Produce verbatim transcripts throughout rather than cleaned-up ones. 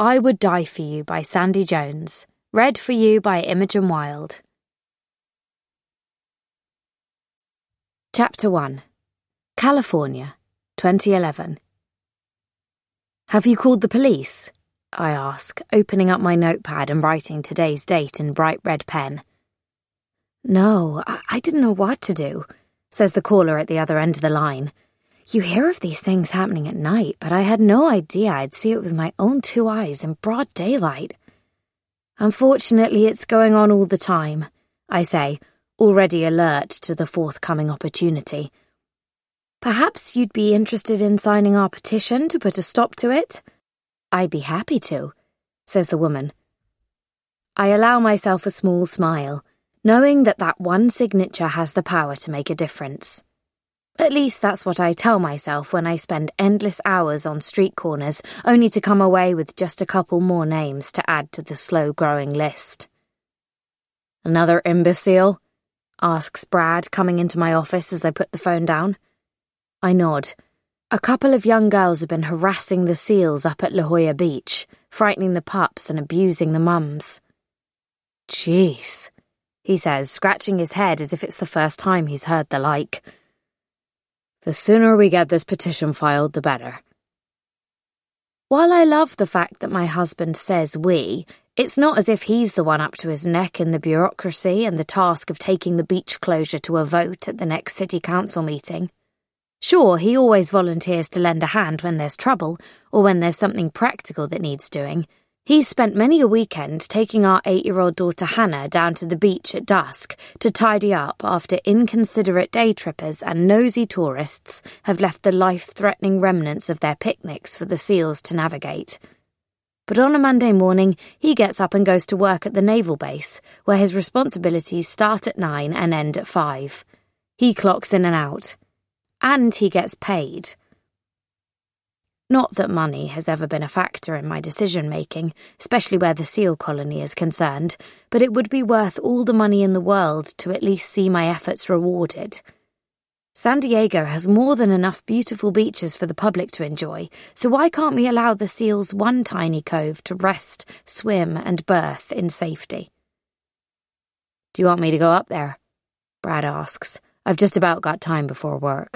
I Would Die For You by Sandy Jones. Read for you by Imogen Wild. Chapter one. California, twenty eleven. Have you called the police? I ask, opening up my notepad and writing today's date in bright red pen. No, I, I didn't know what to do, says the caller at the other end of the line. You hear of these things happening at night, but I had no idea I'd see it with my own two eyes in broad daylight. Unfortunately, it's going on all the time, I say, already alert to the forthcoming opportunity. Perhaps you'd be interested in signing our petition to put a stop to it? I'd be happy to, says the woman. I allow myself a small smile, knowing that that one signature has the power to make a difference. At least that's what I tell myself when I spend endless hours on street corners, only to come away with just a couple more names to add to the slow-growing list. Another imbecile? Asks Brad, coming into my office as I put the phone down. I nod. A couple of young girls have been harassing the seals up at La Jolla Beach, frightening the pups and abusing the mums. Jeez, he says, scratching his head as if it's the first time he's heard the like. The sooner we get this petition filed, the better. While I love the fact that my husband says we, it's not as if he's the one up to his neck in the bureaucracy and the task of taking the beach closure to a vote at the next city council meeting. Sure, he always volunteers to lend a hand when there's trouble or when there's something practical that needs doing. He's spent many a weekend taking our eight-year-old daughter Hannah down to the beach at dusk to tidy up after inconsiderate day-trippers and nosy tourists have left the life-threatening remnants of their picnics for the seals to navigate. But on a Monday morning, he gets up and goes to work at the naval base, where his responsibilities start at nine and end at five. He clocks in and out. And he gets paid. Not that money has ever been a factor in my decision-making, especially where the seal colony is concerned, but it would be worth all the money in the world to at least see my efforts rewarded. San Diego has more than enough beautiful beaches for the public to enjoy, so why can't we allow the seals one tiny cove to rest, swim, and berth in safety? Do you want me to go up there? Brad asks. I've just about got time before work.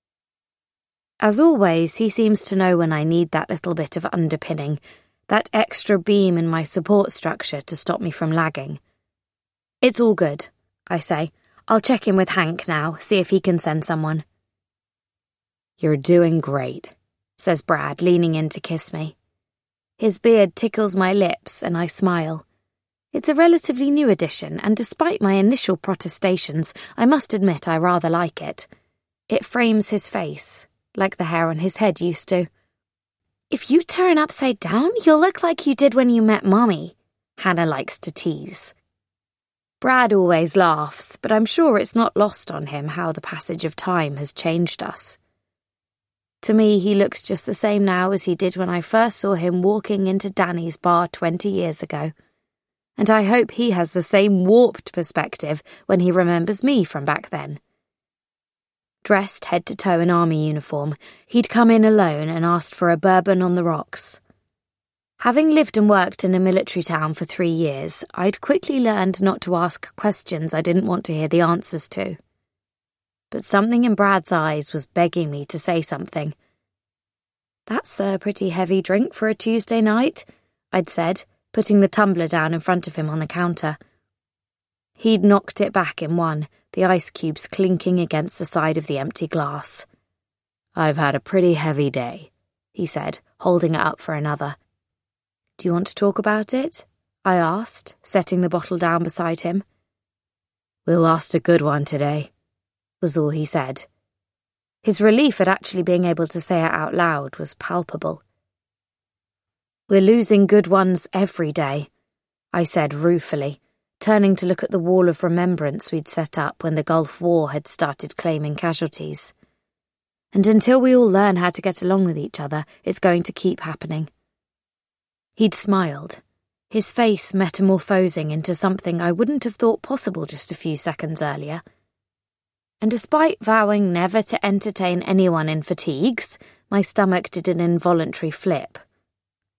As always, he seems to know when I need that little bit of underpinning, that extra beam in my support structure to stop me from lagging. It's all good, I say. I'll check in with Hank now, see if he can send someone. You're doing great, says Brad, leaning in to kiss me. His beard tickles my lips and I smile. It's a relatively new addition, and despite my initial protestations, I must admit I rather like it. It frames his face, like the hair on his head used to. If you turn upside down, you'll look like you did when you met Mommy, Hannah likes to tease. Brad always laughs, but I'm sure it's not lost on him how the passage of time has changed us. To me, he looks just the same now as he did when I first saw him walking into Danny's bar twenty years ago. And I hope he has the same warped perspective when he remembers me from back then. Dressed head to toe in army uniform, he'd come in alone and asked for a bourbon on the rocks. Having lived and worked in a military town for three years, I'd quickly learned not to ask questions I didn't want to hear the answers to. But something in Brad's eyes was begging me to say something. That's a pretty heavy drink for a Tuesday night, I'd said, putting the tumbler down in front of him on the counter. He'd knocked it back in one, the ice cubes clinking against the side of the empty glass. I've had a pretty heavy day, he said, holding it up for another. Do you want to talk about it? I asked, setting the bottle down beside him. We lost a good one today, was all he said. His relief at actually being able to say it out loud was palpable. We're losing good ones every day, I said ruefully, turning to look at the wall of remembrance we'd set up when the Gulf War had started claiming casualties. And until we all learn how to get along with each other, it's going to keep happening. He'd smiled, his face metamorphosing into something I wouldn't have thought possible just a few seconds earlier. And despite vowing never to entertain anyone in fatigues, my stomach did an involuntary flip.